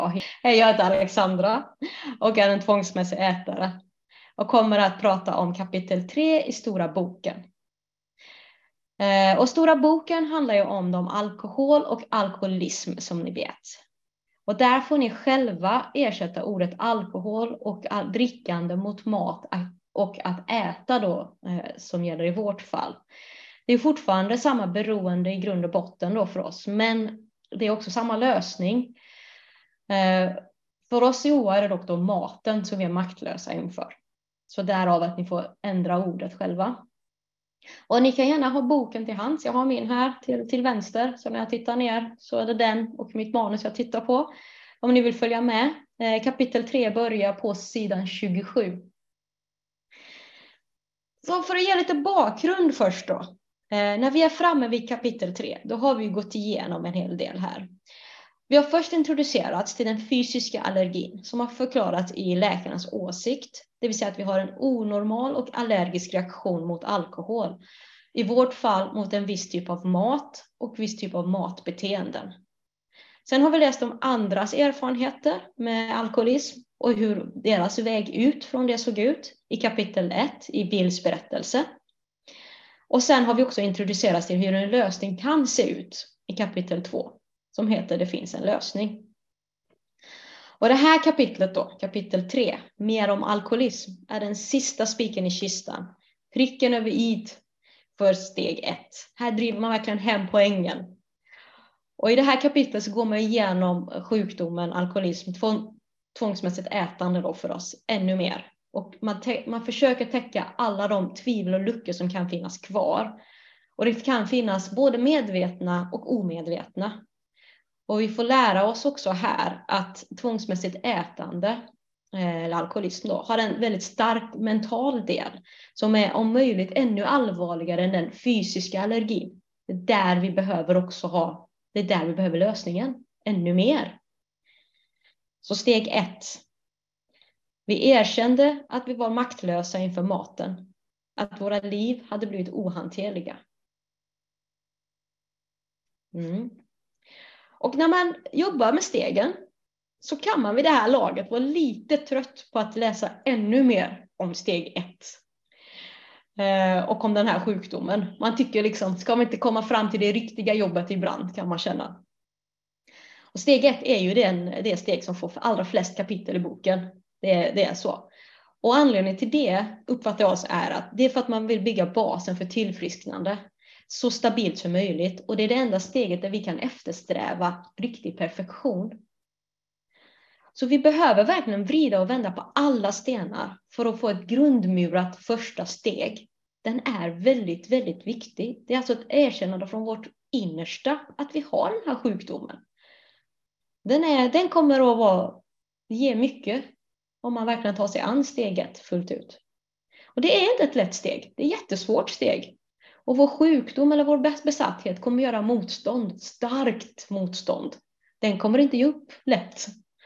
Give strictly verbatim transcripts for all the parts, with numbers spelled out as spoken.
Hej, jag heter Alexandra och är en tvångsmässig ätare och kommer att prata om kapitel tre i Stora boken. Och Stora boken handlar ju om de alkohol och alkoholism som ni vet. Och där får ni själva ersätta ordet alkohol och drickande mot mat och att äta då, som gäller i vårt fall. Det är fortfarande samma beroende i grund och botten då för oss, men det är också samma lösning. För oss i O A är det dock då maten som vi är maktlösa inför. Så därav att ni får ändra ordet själva. Och ni kan gärna ha boken till hands. Jag har min här till, till vänster. Så när jag tittar ner så är det den och mitt manus jag tittar på. Om ni vill följa med. Eh, kapitel tre börjar på sidan tjugosju. Så för att ge lite bakgrund först då. Eh, när vi är framme vid kapitel tre, då har vi gått igenom en hel del här. Vi har först introducerats till den fysiska allergin som har förklarats i läkarens åsikt. Det vill säga att vi har en onormal och allergisk reaktion mot alkohol. I vårt fall mot en viss typ av mat och viss typ av matbeteenden. Sen har vi läst om andras erfarenheter med alkoholism och hur deras väg ut från det såg ut i kapitel ett i Bills berättelse. Och sen har vi också introducerats till hur en lösning kan se ut i kapitel två. Som heter Det finns en lösning. Och det här kapitlet då, kapitel tre, mer om alkoholism, är den sista spiken i kistan. Pricken över i för steg ett. Här driver man verkligen hem poängen. Och i det här kapitlet så går man igenom sjukdomen alkoholism, tvångsmässigt ätande då för oss, ännu mer. Och man, man försöker täcka alla de tvivel och luckor som kan finnas kvar. Och det kan finnas både medvetna och omedvetna. Och vi får lära oss också här att tvångsmässigt ätande, eller alkoholism då, har en väldigt stark mental del. Som är om möjligt ännu allvarligare än den fysiska allergin. Det är där vi behöver också ha, det är där vi behöver lösningen. Ännu mer. Så steg ett. Vi erkände att vi var maktlösa inför maten. Att våra liv hade blivit ohanterliga. Mm. Och när man jobbar med stegen så kan man vid det här laget vara lite trött på att läsa ännu mer om steg ett. Eh, och om den här sjukdomen. Man tycker liksom, ska man inte komma fram till det riktiga jobbet ibland, kan man känna. Och steg ett är ju den, det steg som får för allra flest kapitel i boken. Det, det är så. Och anledningen till det uppfattar jag oss är att det är för att man vill bygga basen för tillfrisknande. Så stabilt som möjligt. Och det är det enda steget där vi kan eftersträva riktig perfektion. Så vi behöver verkligen vrida och vända på alla stenar för att få ett grundmurat första steg. Den är väldigt, väldigt viktig. Det är alltså ett erkännande från vårt innersta att vi har den här sjukdomen. Den, är, den kommer att vara, ge mycket om man verkligen tar sig an steget fullt ut. Och det är inte ett lätt steg. Det är ett jättesvårt steg. Och vår sjukdom eller vår besatthet kommer göra motstånd, starkt motstånd. Den kommer inte ge upp lätt.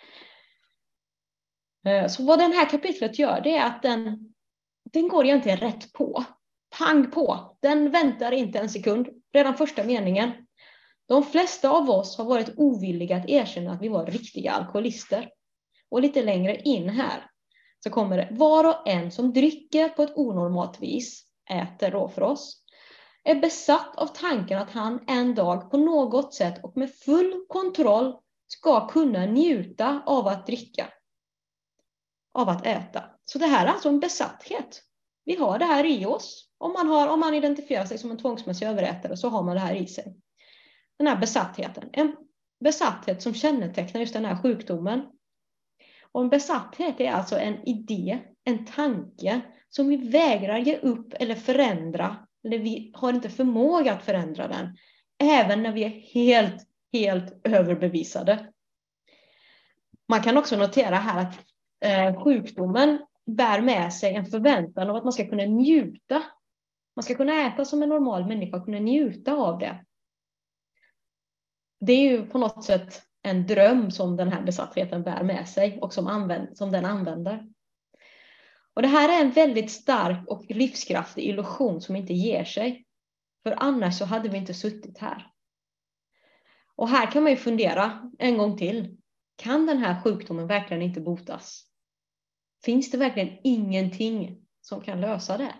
Så vad den här kapitlet gör, det är att den, den går egentligen rätt på. Pang på. Den väntar inte en sekund. Redan första meningen. De flesta av oss har varit ovilliga att erkänna att vi var riktiga alkoholister. Och lite längre in här så kommer det. Var och en som dricker på ett onormalt vis, äter då för oss, är besatt av tanken att han en dag på något sätt och med full kontroll ska kunna njuta av att dricka. Av att äta. Så det här är alltså en besatthet. Vi har det här i oss. Om man, har, om man identifierar sig som en tvångsmässig överätare så har man det här i sig. Den här besattheten. En besatthet som kännetecknar just den här sjukdomen. Och en besatthet är alltså en idé, en tanke som vi vägrar ge upp eller förändra. Eller vi har inte förmåga att förändra den. Även när vi är helt, helt överbevisade. Man kan också notera här att eh, sjukdomen bär med sig en förväntan av att man ska kunna njuta. Man ska kunna äta som en normal människa och kunna njuta av det. Det är ju på något sätt en dröm som den här besattheten bär med sig och som, använd, som den använder. Och det här är en väldigt stark och livskraftig illusion som inte ger sig. För annars så hade vi inte suttit här. Och här kan man ju fundera en gång till. kan den här sjukdomen verkligen inte botas? Finns det verkligen ingenting som kan lösa det?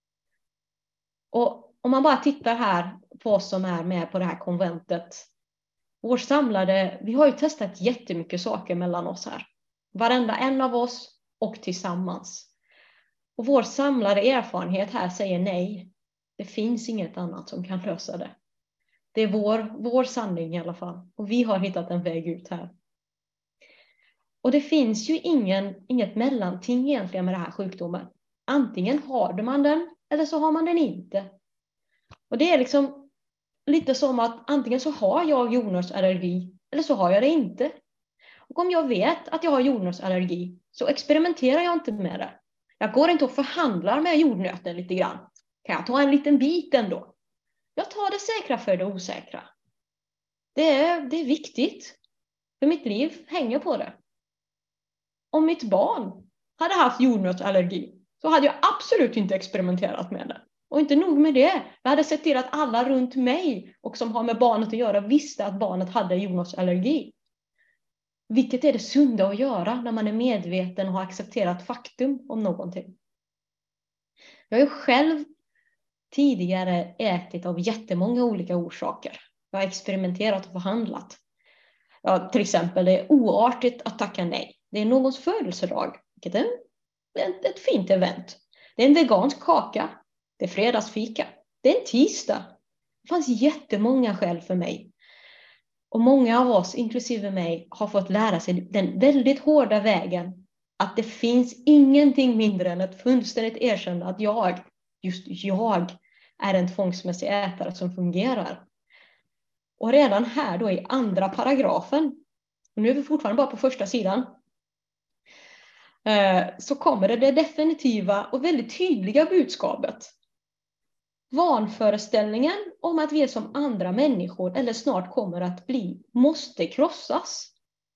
Och om man bara tittar här på oss som är med på det här konventet. Vår samlade, vi har ju testat jättemycket saker mellan oss här. Varenda en av oss och tillsammans. Och vår samlade erfarenhet här säger nej. Det finns inget annat som kan lösa det. Det är vår, vår sanning i alla fall. Och vi har hittat en väg ut här. Och det finns ju ingen, inget mellanting egentligen med den här sjukdomen. Antingen har man den eller så har man den inte. Och det är liksom lite som att antingen så har jag jordnötsallergi eller så har jag det inte. Och om jag vet att jag har jordnötsallergi så experimenterar jag inte med det. Jag går inte och förhandlar med jordnöten lite grann. Kan jag ta en liten bit ändå? Jag tar det säkra för det osäkra. Det är, det är viktigt. För mitt liv hänger på det. Om mitt barn hade haft jordnötsallergi så hade jag absolut inte experimenterat med det. Och inte nog med det. Jag hade sett till att alla runt mig och som har med barnet att göra visste att barnet hade jordnötsallergi. Vilket är det sunda att göra när man är medveten och har accepterat faktum om någonting. Jag har ju själv tidigare ätit av jättemånga olika orsaker. Jag har experimenterat och förhandlat. Ja, till exempel det är oartigt att tacka nej. Det är någons födelsedag, vilket är ett, ett fint event. Det är en vegansk kaka. Det är fredagsfika. Det är en tisdag. Det fanns jättemånga skäl för mig. Och många av oss, inklusive mig, har fått lära sig den väldigt hårda vägen. Att det finns ingenting mindre än ett fullständigt erkännande att jag, just jag, är en tvångsmässig ätare som fungerar. Och redan här då i andra paragrafen, och nu är vi fortfarande bara på första sidan, så kommer det det definitiva och väldigt tydliga budskapet. Vanföreställningen om att vi är som andra människor eller snart kommer att bli måste krossas.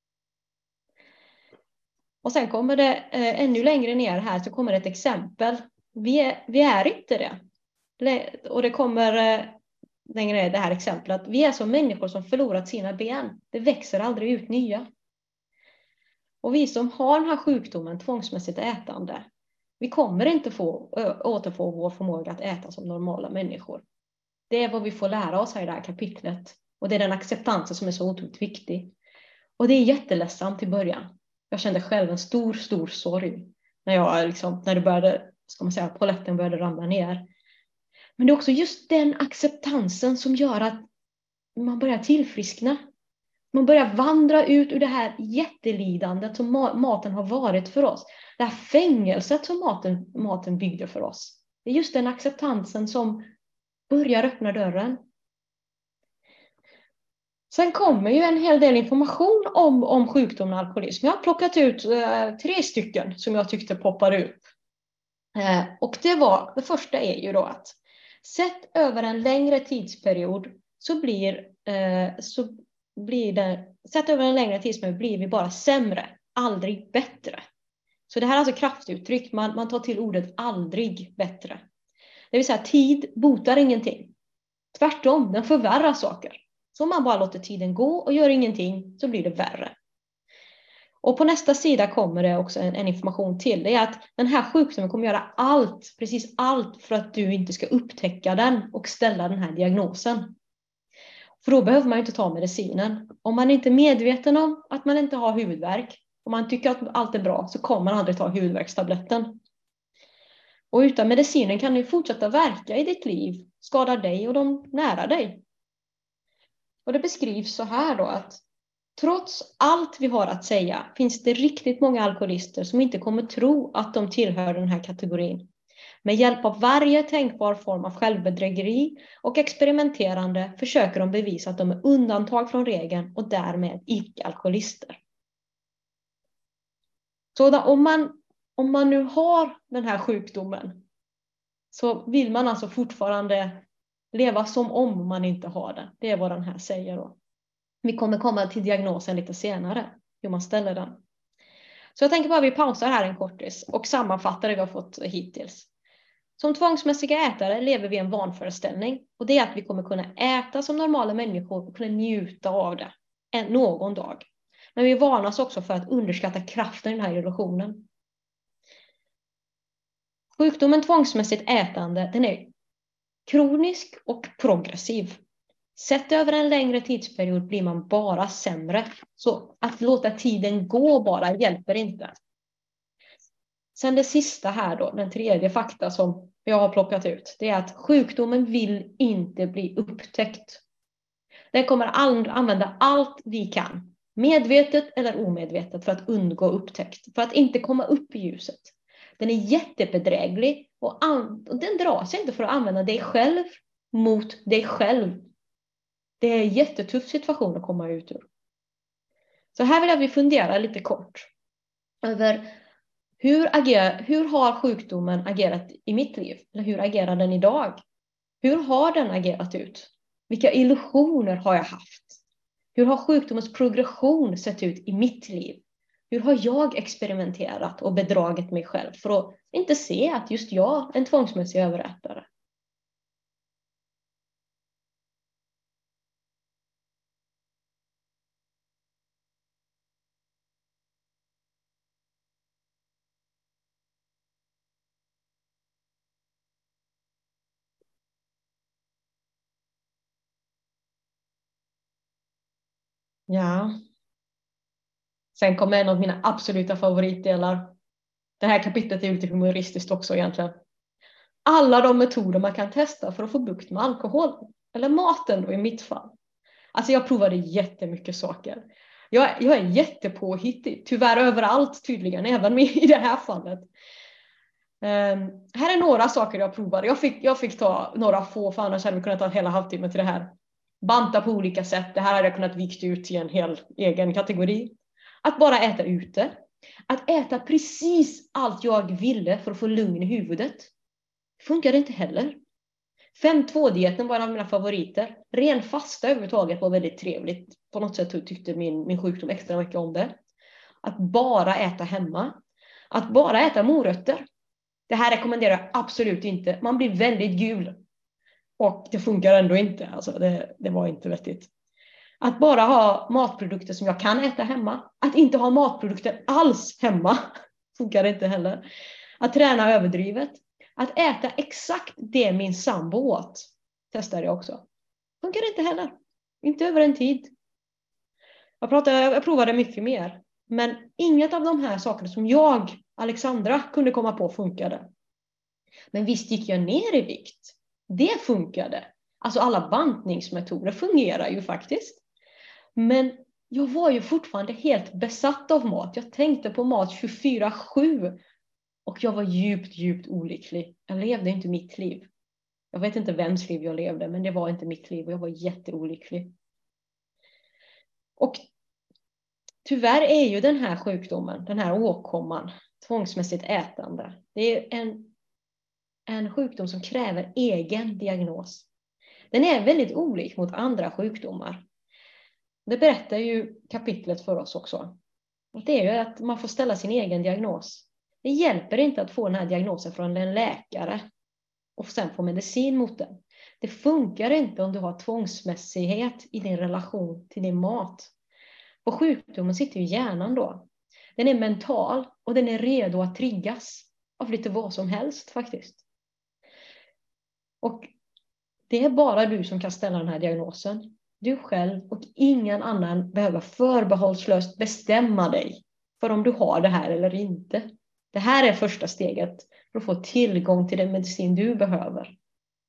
Och sen kommer det eh, ännu längre ner här så kommer ett exempel. Vi är, vi är inte det. Och det kommer eh, längre ner det här exemplet. Vi är som människor som förlorat sina ben. Det växer aldrig ut nya. Och vi som har den här sjukdomen, tvångsmässigt ätande, vi kommer inte få ö, återfå vår förmåga att äta som normala människor. Det är vad vi får lära oss här i det här kapitlet. Och det är den acceptansen som är så otroligt viktig. Och det är jätteledsamt i början. Jag kände själv en stor, stor sorg. När jag liksom, när det började, ska man säga, polletten började ramla ner. Men det är också just den acceptansen som gör att man börjar tillfriskna. Man börjar vandra ut ur det här jättelidandet som maten har varit för oss. Det här fängelset som maten, maten byggde för oss. Det är just den acceptansen som börjar öppna dörren. Sen kommer ju en hel del information om, om sjukdomen alkoholism. Jag har plockat ut eh, tre stycken som jag tyckte poppade upp. Eh, och det var, det första är ju då att sett över en längre tidsperiod så blir, eh, så blir det, sett över en längre tidsperiod blir vi bara sämre, aldrig bättre. Så det här är alltså kraftuttryck, man, man tar till ordet aldrig bättre. Det vill säga tid botar ingenting. Tvärtom, den förvärrar saker. Så om man bara låter tiden gå och gör ingenting så blir det värre. Och på nästa sida kommer det också en, en information till. Det är att den här sjukdomen kommer göra allt, precis allt för att du inte ska upptäcka den och ställa den här diagnosen. För då behöver man ju inte ta medicinen. Om man inte är medveten om att man inte har huvudvärk, om man tycker att allt är bra så kommer man aldrig ta huvudvärkstabletten. Och utan medicinen kan du fortsätta verka i ditt liv, skada dig och de nära dig. Och det beskrivs så här då att trots allt vi har att säga finns det riktigt många alkoholister som inte kommer tro att de tillhör den här kategorin. Med hjälp av varje tänkbar form av självbedrägeri och experimenterande försöker de bevisa att de är undantag från regeln och därmed icke-alkoholister. Så om man, om man nu har den här sjukdomen så vill man alltså fortfarande leva som om man inte har det. Det är vad den här säger då. Vi kommer komma till diagnosen lite senare, hur man ställer den. Så jag tänker bara vi pausar här en kortis och sammanfattar det vi har fått hittills. Som tvångsmässiga ätare lever vi i en vanföreställning. Och det är att vi kommer kunna äta som normala människor och kunna njuta av det någon dag. Men vi varnas också för att underskatta kraften i den här illusionen. Sjukdomen tvångsmässigt ätande, den är kronisk och progressiv. Sett över en längre tidsperiod blir man bara sämre. Så att låta tiden gå bara hjälper inte. Sen det sista här då, den tredje fakta som jag har plockat ut. Det är att sjukdomen vill inte bli upptäckt. Den kommer att använda allt vi kan. Medvetet eller omedvetet för att undgå upptäckt. För att inte komma upp i ljuset. Den är jättebedräglig och, och den drar sig inte för att använda dig själv mot dig själv. Det är en jättetuff situation att komma ut ur. Så här vill jag vi fundera lite kort över hur, agerar, hur har sjukdomen agerat i mitt liv? Eller hur agerar den idag? Hur har den agerat ut? Vilka illusioner har jag haft? Hur har sjukdomens progression sett ut i mitt liv? Hur har jag experimenterat och bedragit mig själv för att inte se att just jag är en tvångsmässig överätare? Ja. Sen kommer en av mina absoluta favoritdelar. Det här kapitlet är lite humoristiskt också egentligen. Alla de metoder man kan testa för att få bukt med alkohol. Eller maten då i mitt fall. Alltså jag provade jättemycket saker. Jag, jag är jättepåhittig. Tyvärr överallt tydligen. Även i det här fallet. Um, här är några saker jag provade. Jag fick, jag fick ta några få. För annars hade vi kunnat ta en hela halvtimme till det här. Banta på olika sätt. Det här hade jag kunnat vikt ut i en hel egen kategori. Att bara äta ute. Att äta precis allt jag ville för att få lugn i huvudet. Funkar inte heller. fem två-dieten var en av mina favoriter. Ren fasta överhuvudtaget var väldigt trevligt. På något sätt tyckte min, min sjukdom extra mycket om det. Att bara äta hemma. Att bara äta morötter. Det här rekommenderar jag absolut inte. Man blir väldigt gul. Och det funkar ändå inte. Alltså det, det var inte vettigt. Att bara ha matprodukter som jag kan äta hemma. Att inte ha matprodukter alls hemma. Funkar inte heller. Att träna överdrivet. Att äta exakt det min sambo åt. Testade jag också. Funkar inte heller. Inte över en tid. Jag, pratade, jag provade mycket mer. Men inget av de här sakerna som jag, Alexandra, kunde komma på funkade. Men visst gick jag ner i vikt. Det funkade. Alltså alla bantningsmetoder fungerar ju faktiskt. Men jag var ju fortfarande helt besatt av mat. Jag tänkte på mat tjugofyra sju. Och jag var djupt, djupt olycklig. Jag levde inte mitt liv. Jag vet inte vems liv jag levde. Men det var inte mitt liv. Och jag var jätteolycklig. Och tyvärr är ju den här sjukdomen. Den här åkomman. Tvångsmässigt ätande. Det är en, en sjukdom som kräver egen diagnos. Den är väldigt olik mot andra sjukdomar. Det berättar ju kapitlet för oss också. Det är ju att man får ställa sin egen diagnos. Det hjälper inte att få den här diagnosen från en läkare. Och sen få medicin mot den. Det funkar inte om du har tvångsmässighet i din relation till din mat. På sjukdomen sitter ju hjärnan då. Den är mental och den är redo att triggas. Av lite vad som helst faktiskt. Och det är bara du som kan ställa den här diagnosen. Du själv och ingen annan behöver förbehållslöst bestämma dig för om du har det här eller inte. Det här är första steget för att få tillgång till den medicin du behöver.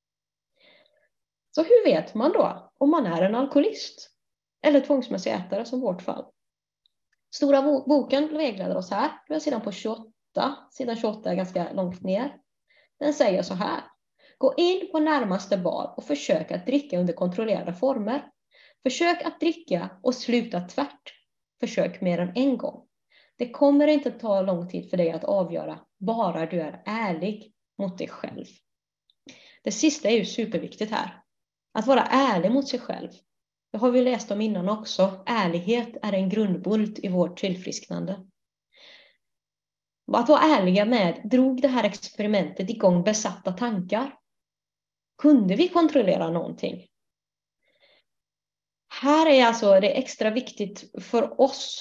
Så hur vet man då om man är en alkoholist eller tvångsmässig ätare som vårt fall? Stora boken vägleder oss här. Vi har sidan på tjugoåtta. Sidan tjugoåtta är ganska långt ner. Den säger så här. Gå in på närmaste bar och försök att dricka under kontrollerade former. Försök att dricka och sluta tvärt. Försök mer än en gång. Det kommer inte ta lång tid för dig att avgöra, bara du är ärlig mot dig själv. Det sista är ju superviktigt här. Att vara ärlig mot sig själv. Det har vi läst om innan också. Ärlighet är en grundbult i vårt tillfrisknande. Att vara ärliga med, drog det här experimentet igång besatta tankar? Kunde vi kontrollera någonting? Här är alltså det extra viktigt för oss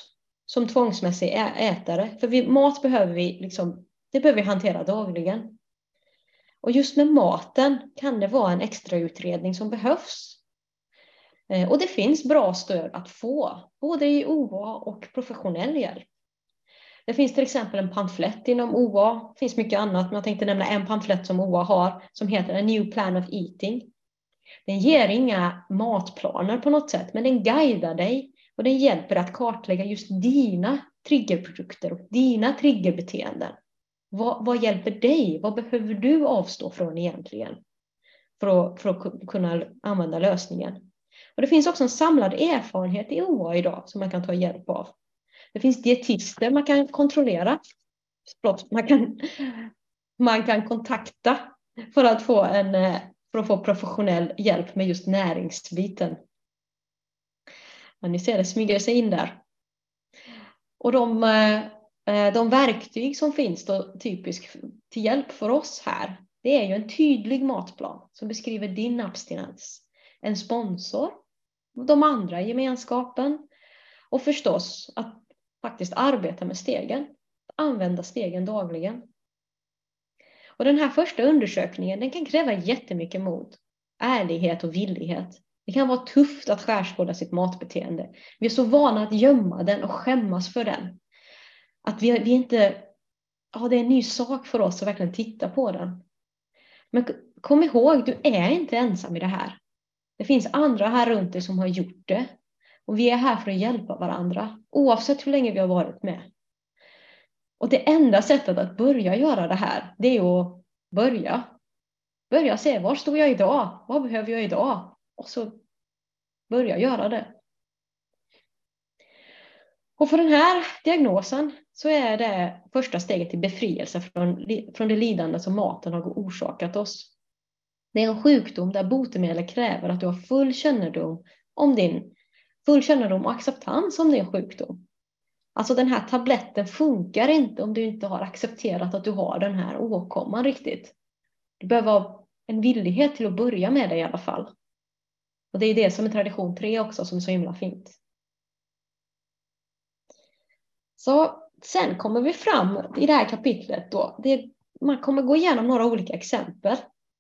som tvångsmässig ätare. För vi, mat behöver vi, liksom, det behöver vi hantera dagligen. Och just med maten kan det vara en extra utredning som behövs. Och det finns bra stöd att få, både i O A och professionell hjälp. Det finns till exempel en pamflett inom O A. Det finns mycket annat, men jag tänkte nämna en pamflett som O A har som heter A New Plan of Eating. Den ger inga matplaner på något sätt, men den guidar dig och den hjälper att kartlägga just dina triggerprodukter och dina triggerbeteenden. Vad, vad hjälper dig? Vad behöver du avstå från egentligen för att, för att kunna använda lösningen? Och det finns också en samlad erfarenhet i O A idag som man kan ta hjälp av. Det finns dietister man kan kontrollera. Man kan, man kan kontakta för att få en, för att få professionell hjälp med just näringsbiten. Men ni ser, det smyger sig in där. Och de, de verktyg som finns då typiskt till hjälp för oss här, det är ju en tydlig matplan som beskriver din abstinens. En sponsor, de andra i gemenskapen och förstås att faktiskt arbeta med stegen. Använda stegen dagligen. Och den här första undersökningen, den kan kräva jättemycket mod, ärlighet och villighet. Det kan vara tufft att skärskåda sitt matbeteende. Vi är så vana att gömma den och skämmas för den. Att vi, vi inte, ja, det är en ny sak för oss att verkligen titta på den. Men kom ihåg, du är inte ensam i det här. Det finns andra här runt dig som har gjort det. Och vi är här för att hjälpa varandra, oavsett hur länge vi har varit med. Och det enda sättet att börja göra det här, det är att börja. Börja se, var står jag idag? Vad behöver jag idag? Och så börja göra det. Och för den här diagnosen så är det första steget till befrielse från, från det lidande som maten har orsakat oss. Det är en sjukdom där botemedel kräver att du har full kännedom om din full kännedom och acceptans om din sjukdom. Alltså den här tabletten funkar inte om du inte har accepterat att du har den här åkomman riktigt. Du behöver ha en villighet till att börja med det i alla fall. Och det är det som är tradition tre också som är så himla fint. Så sen kommer vi fram i det här kapitlet då. Det, man kommer gå igenom några olika exempel.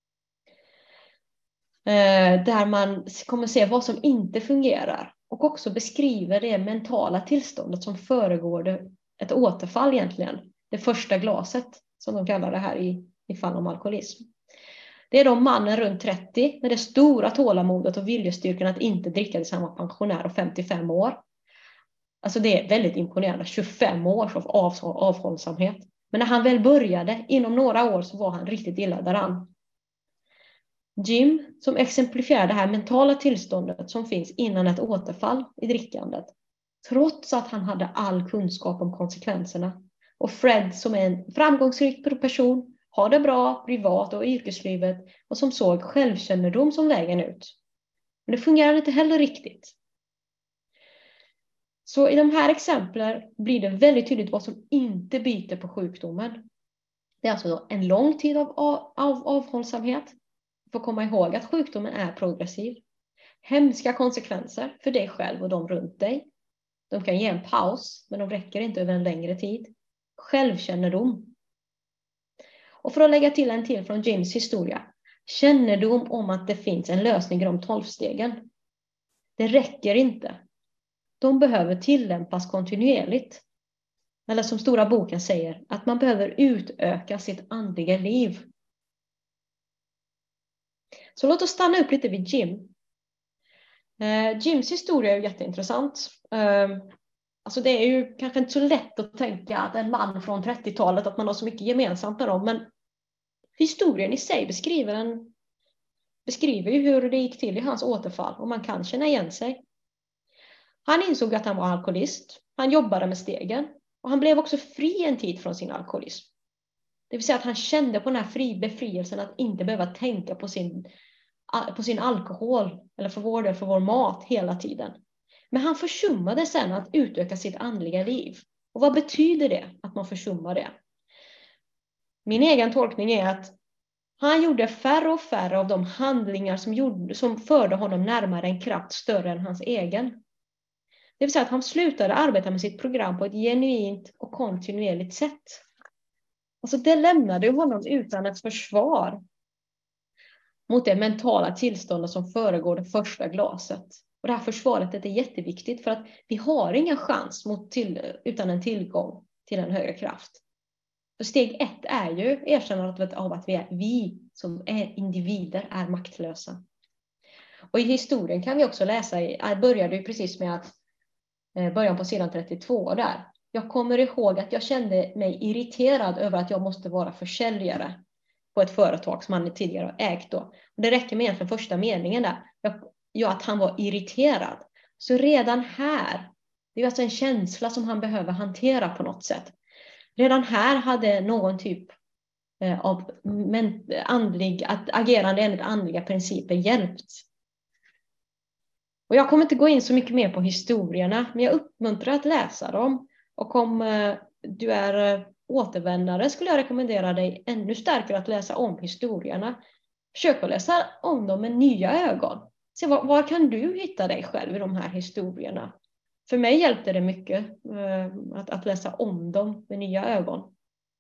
Eh, där man kommer se vad som inte fungerar. Och också beskriver det mentala tillståndet som föregår det, ett återfall egentligen. Det första glaset som de kallar det här i, i fall om alkoholism. Det är då mannen runt trettio med det stora tålamodet och viljestyrkan att inte dricka tillsammans med pensionär och femtiofem år. Alltså det är väldigt imponerande, tjugofem års av avhållsamhet. Men när han väl började, inom några år så var han riktigt illa däran. Jim som exemplifierar det här mentala tillståndet som finns innan ett återfall i drickandet. Trots att han hade all kunskap om konsekvenserna. Och Fred som är en framgångsrik person, har det bra privat och yrkeslivet och som såg självkännedom som vägen ut. Men det fungerar inte heller riktigt. Så i de här exemplen blir det väldigt tydligt vad som inte biter på sjukdomen. Det är alltså då en lång tid av, av, av avhållsamhet. Får komma ihåg att sjukdomen är progressiv. Hemska konsekvenser för dig själv och de runt dig. De kan ge en paus, men de räcker inte över en längre tid. Självkännedom. Och för att lägga till en till från Jims historia. Kännedom om att det finns en lösning i de tolv stegen. Det räcker inte. De behöver tillämpas kontinuerligt. Eller som stora boken säger, att man behöver utöka sitt andliga liv. Så låt oss stanna upp lite vid Jim. Eh, Jims historia är jätteintressant. Eh, alltså det är ju kanske inte så lätt att tänka att en man från trettiotalet, att man har så mycket gemensamt med dem. Men historien i sig beskriver, en, beskriver ju hur det gick till i hans återfall. Och man kan känna igen sig. Han insåg att han var alkoholist. Han jobbade med stegen. Och han blev också fri en tid från sin alkoholism. Det vill säga att han kände på den här fri befrielsen att inte behöva tänka på sin, på sin alkohol eller för vår del, för vår mat hela tiden. Men han försummade sen att utöka sitt andliga liv. Och vad betyder det att man försummar det? Min egen tolkning är att han gjorde färre och färre av de handlingar som, gjorde, som förde honom närmare en kraft större än hans egen. Det vill säga att han slutade arbeta med sitt program på ett genuint och kontinuerligt sätt. Alltså det lämnade honom utan ett försvar mot det mentala tillståndet som föregår det första glaset. Och det här försvaret är jätteviktigt för att vi har ingen chans mot till, utan en tillgång till en högre kraft. För steg ett är ju erkännandet av att vi, är, vi som är individer är maktlösa. Och i historien kan vi också läsa, jag började ju precis med att början på sidan trettiotvå där. Jag kommer ihåg att jag kände mig irriterad över att jag måste vara försäljare på ett företag som han tidigare har ägt då. Och det räcker med egentligen första meningen där. Ja, att han var irriterad. Så redan här, det är alltså en känsla som han behöver hantera på något sätt. Redan här hade någon typ av andlig, att agerande enligt andliga principer hjälpt. Och jag kommer inte gå in så mycket mer på historierna, men jag uppmuntrar att läsa dem. Och om du är återvändare skulle jag rekommendera dig ännu starkare att läsa om historierna. Försök att läsa om dem med nya ögon. Se var, var kan du hitta dig själv i de här historierna? För mig hjälpte det mycket att, att läsa om dem med nya ögon.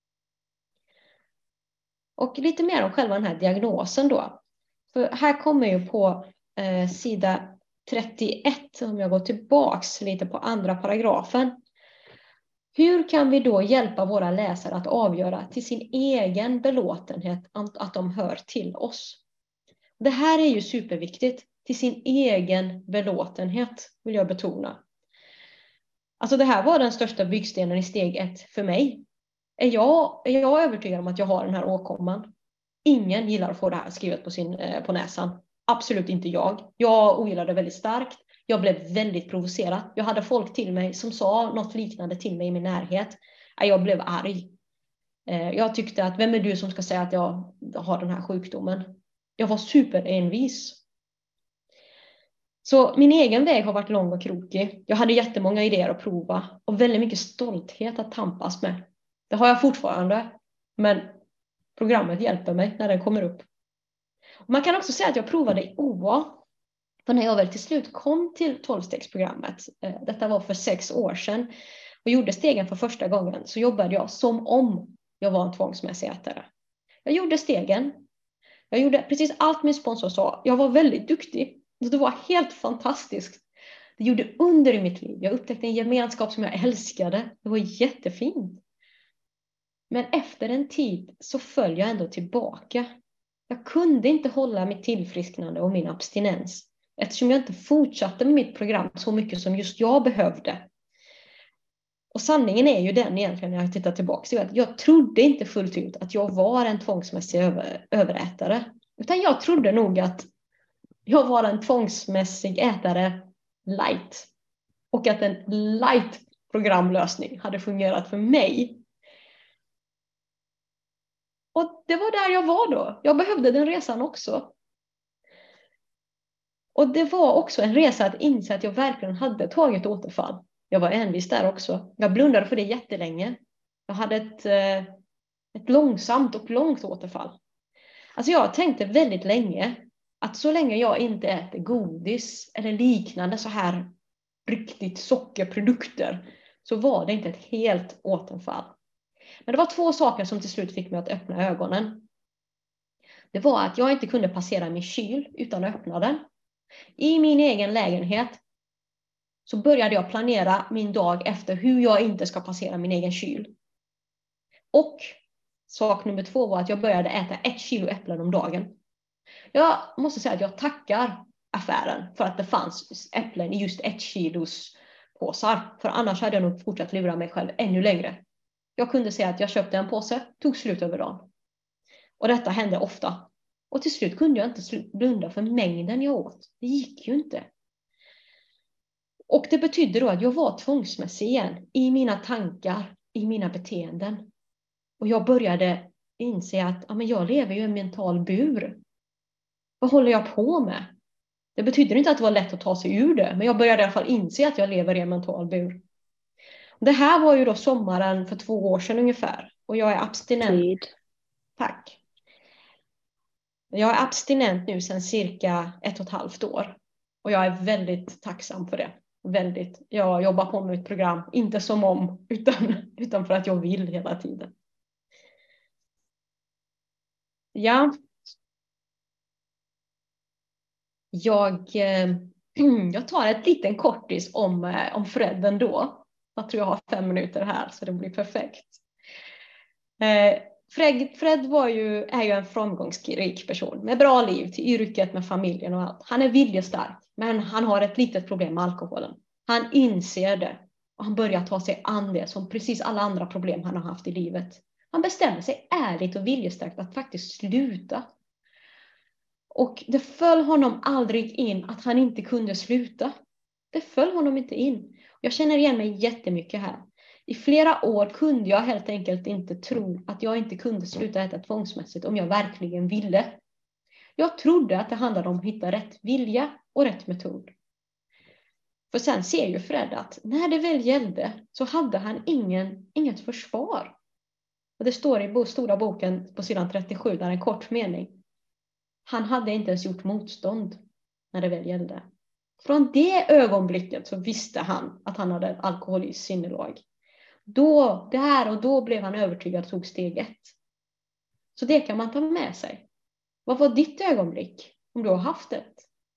Och lite mer om själva den här diagnosen då. För här kommer ju på eh, sida trettioett, om jag går tillbaks lite på andra paragrafen. Hur kan vi då hjälpa våra läsare att avgöra till sin egen belåtenhet att de hör till oss? Det här är ju superviktigt. Till sin egen belåtenhet vill jag betona. Alltså det här var den största byggstenen i steg ett för mig. Är jag, är jag övertygad om att jag har den här åkomman? Ingen gillar att få det här skrivet på, sin, på näsan. Absolut inte jag. Jag ogillade det väldigt starkt. Jag blev väldigt provocerad. Jag hade folk till mig som sa något liknande till mig i min närhet. Jag blev arg. Jag tyckte att vem är du som ska säga att jag har den här sjukdomen? Jag var superenvis. Så min egen väg har varit lång och krokig. Jag hade jättemånga idéer att prova. Och väldigt mycket stolthet att tampas med. Det har jag fortfarande. Men programmet hjälper mig när den kommer upp. Och man kan också säga att jag provade i O A. För när jag väl till slut kom till tolvstegsprogrammet. Detta var för sex år sedan. Och gjorde stegen för första gången. Så jobbade jag som om jag var en tvångsmässig ätare. Jag gjorde stegen. Jag gjorde precis allt min sponsor sa. Jag var väldigt duktig. Det var helt fantastiskt. Det gjorde under i mitt liv. Jag upptäckte en gemenskap som jag älskade. Det var jättefint. Men efter en tid så föll jag ändå tillbaka. Jag kunde inte hålla mitt tillfrisknande och min abstinens. Eftersom jag inte fortsatte med mitt program så mycket som just jag behövde. Och sanningen är ju den egentligen när jag tittar tillbaka. Att jag trodde inte fullt ut att jag var en tvångsmässig över, överätare. Utan jag trodde nog att jag var en tvångsmässig ätare light. Och att en light programlösning hade fungerat för mig. Och det var där jag var då. Jag behövde den resan också. Och det var också en resa att inse att jag verkligen hade tagit återfall. Jag var envis där också. Jag blundade för det jättelänge. Jag hade ett, ett långsamt och långt återfall. Alltså jag tänkte väldigt länge att så länge jag inte äter godis eller liknande så här riktigt sockerprodukter så var det inte ett helt återfall. Men det var två saker som till slut fick mig att öppna ögonen. Det var att jag inte kunde passera min kyl utan att öppna den. I min egen lägenhet så började jag planera min dag efter hur jag inte ska passera min egen kyl. Och sak nummer två var att jag började äta ett kilo äpplen om dagen. Jag måste säga att jag tackar affären för att det fanns äpplen i just ett kilos påsar. För annars hade jag nog fortsatt lura mig själv ännu längre. Jag kunde säga att jag köpte en påse, tog slut över dagen. Och detta hände ofta. Och till slut kunde jag inte blunda för mängden jag åt. Det gick ju inte. Och det betydde då att jag var tvångsmässig igen. I mina tankar, i mina beteenden. Och jag började inse att ja, men jag lever ju i en mental bur. Vad håller jag på med? Det betyder inte att det var lätt att ta sig ur det. Men jag började i alla fall inse att jag lever i en mental bur. Det här var ju då sommaren för två år sedan ungefär. Och jag är abstinent. Tid. Tack. Jag är abstinent nu sedan cirka ett och ett halvt år. Och jag är väldigt tacksam för det. väldigt. Jag jobbar på med ett program, inte som om, utan, utan för att jag vill hela tiden. Ja, jag, eh, jag tar ett liten kortis om, eh, om Fred ändå. Jag tror jag har fem minuter här så det blir perfekt. Eh, Fred, Fred var ju, är ju en framgångsrik person med bra liv till yrket, med familjen och allt. Han är viljestark, men han har ett litet problem med alkoholen. Han inser det och han börjar ta sig an det som precis alla andra problem han har haft i livet. Han bestämmer sig ärligt och viljestarkt att faktiskt sluta. Och det föll honom aldrig in att han inte kunde sluta. Det föll honom inte in. Jag känner igen mig jättemycket här. I flera år kunde jag helt enkelt inte tro att jag inte kunde sluta äta tvångsmässigt om jag verkligen ville. Jag trodde att det handlade om att hitta rätt vilja och rätt metod. För sen ser ju Fred att när det väl gällde så hade han ingen, inget försvar. Och det står i stora boken på sidan trettiosju, där en kort mening. Han hade inte ens gjort motstånd när det väl gällde. Från det ögonblicket så visste han att han hade alkoholism sinnelag. Då, där och då blev han övertygad och tog steg ett. Så det kan man ta med sig. Vad var ditt ögonblick om du har haft ett?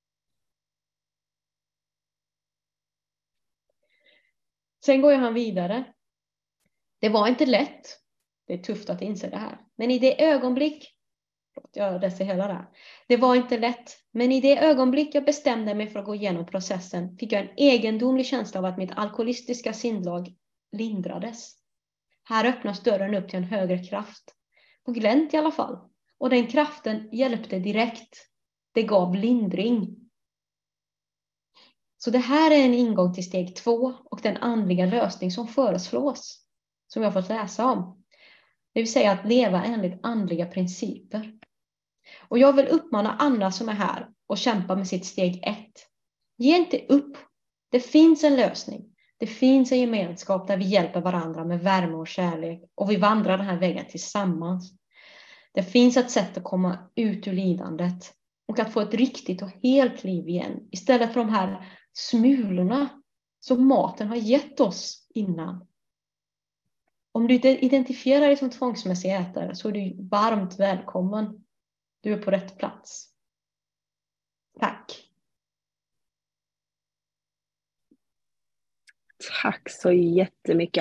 Sen går han vidare. Det var inte lätt. Det är tufft att inse det här. Men i det ögonblick, jag läser hela det här. Det var inte lätt. Men i det ögonblick jag bestämde mig för att gå igenom processen fick jag en egendomlig känsla av att mitt alkoholistiska sinnlag lindrades. Här öppnas dörren upp till en högre kraft. På glänt i alla fall. Och den kraften hjälpte direkt. Det gav lindring. Så det här är en ingång till steg två och den andliga lösning som föreslås. Som jag fått läsa om. Det vill säga att leva enligt andliga principer. Och jag vill uppmana andra som är här och kämpar med sitt steg ett. Ge inte upp. Det finns en lösning. Det finns en gemenskap där vi hjälper varandra med värme och kärlek. Och vi vandrar den här vägen tillsammans. Det finns ett sätt att komma ut ur lidandet. Och att få ett riktigt och helt liv igen. Istället för de här smulorna som maten har gett oss innan. Om du identifierar dig som tvångsmässig ätare så är du varmt välkommen. Du är på rätt plats. Tack. Tack så jättemycket.